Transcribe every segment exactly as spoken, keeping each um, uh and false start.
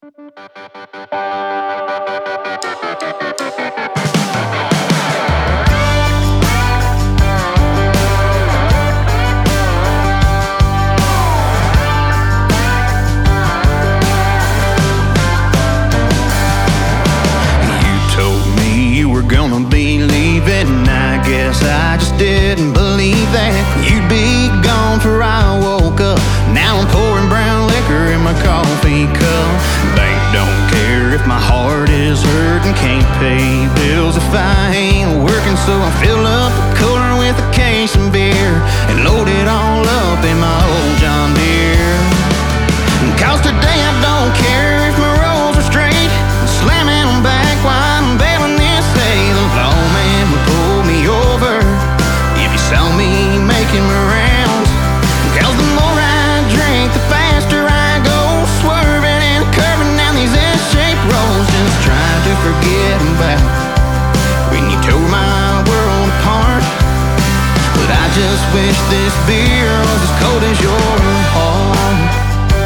Gonna be leaving, I guess I just didn't believe that you'd be gone before I woke up. Now I'm pouring brown liquor in my coffee cup. Bank don't care if my heart is hurting, can't pay bills if I ain't working. So I fill up a cooler with a case of beer and load it all up in my old John Deere. Cause today I don't care if my rolls are straight, slamming them back while I'm bailing this hay. The lawman would pull me over if he saw me making my rounds. Cause the more I drink, the faster I go, swerving and curving down these S-shaped roads, just trying to forget about when you tore my world apart. But I just wish this beer was as cold as your heart.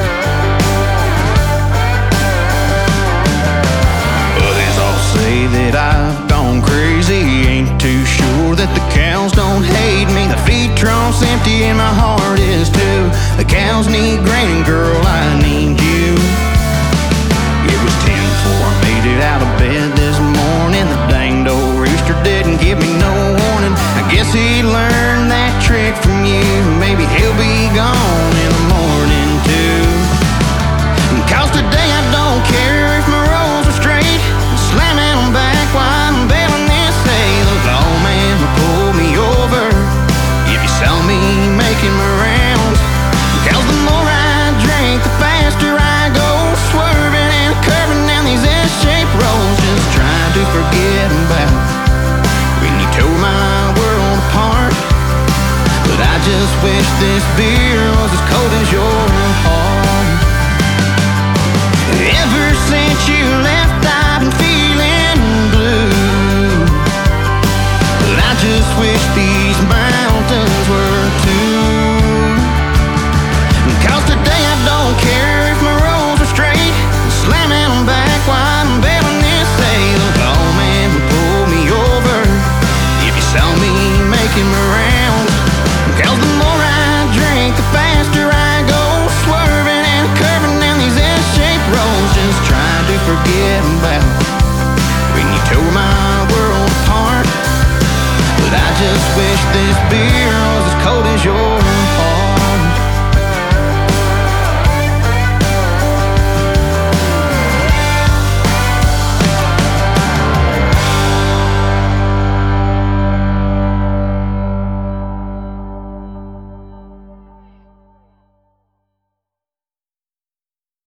Say that I've gone crazy, ain't too sure that the cows don't hate me. The feed trough's empty and my heart is too. The cows need grain and girl, I need you. It was ten before I made it out of bed this morning. The danged old rooster didn't give me no warning. I guess he learned that trick from you. Maybe he'll be gone in the morning too. Cause today I don't care if my rolls are straight, slamming them back while I'm bailing this hay. The lawman will pull me over if you saw me making my rounds. Cause the more I drink, the faster I go, swerving and curving down these S-shaped roads, just trying to forget about when you tore my world apart. But I just wish this beer was as cold as your heart. Ever since you left, I've been feeling blue, but I just wish these mountains were too. Cause today I don't care if my rolls are straight, slamming them back while I'm bailing this hay. The lawman would pull me over if you saw me making my rounds. Cause the more I drink, the faster I go, swerving and curving down these S-shaped roads, just trying to forget about when you tore my world apart. But I just wish this beer